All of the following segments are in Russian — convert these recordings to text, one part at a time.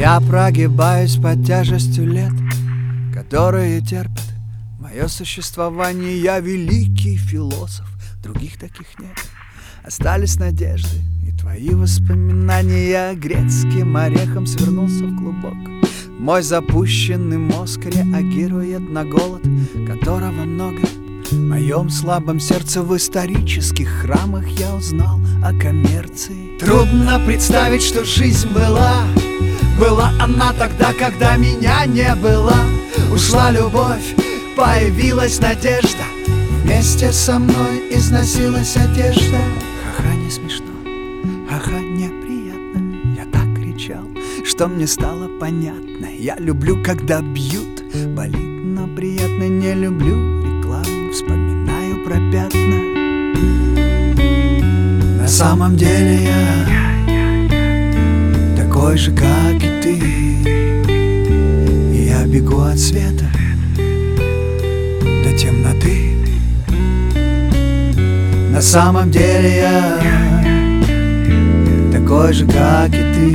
Я прогибаюсь под тяжестью лет, которые терпят мое существование. Я великий философ, других таких нет. Остались надежды и твои воспоминания. Я грецким орехом свернулся в клубок. Мой запущенный мозг реагирует на голод, которого много. В моем слабом сердце в исторических храмах я узнал о коммерции. Трудно представить, что жизнь была она тогда, когда меня не было. Ушла любовь, появилась надежда, вместе со мной износилась одежда. Ха-ха, не смешно, ха-ха, неприятно. Я так кричал, что мне стало понятно. Я люблю, когда бьют, болит, но приятно. Не люблю рекламу, вспоминаю про пятна. На самом деле я такой же, как и ты. И я бегу от света до темноты. На самом деле я такой же, как и ты.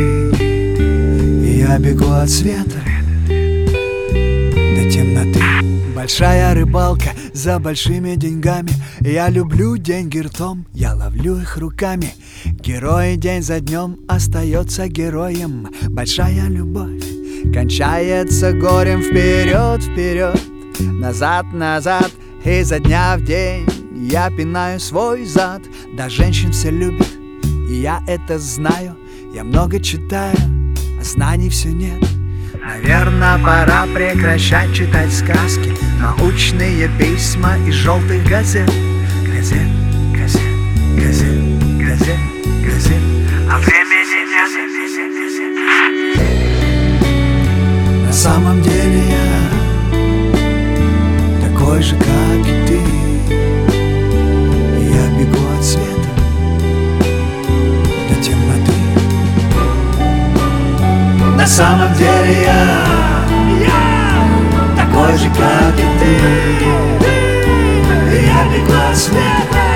И я бегу от света до темноты. Большая рыбалка за большими деньгами. Я люблю деньги ртом, я ловлю их руками. Герой день за днем остается героем. Большая любовь кончается горем. Вперед, вперед, назад, назад. Изо дня в день я пинаю свой зад. Да, женщин все любят, и я это знаю. Я много читаю, а знаний все нет. Наверное, пора прекращать читать сказки, научные письма из желтых газет. Газет, газет, газет, газет, газет. А времени нет. На самом деле я такой же, как и ты. И я бегу от света до темноты. На самом деле я такой же, как и ты. И я бегу от света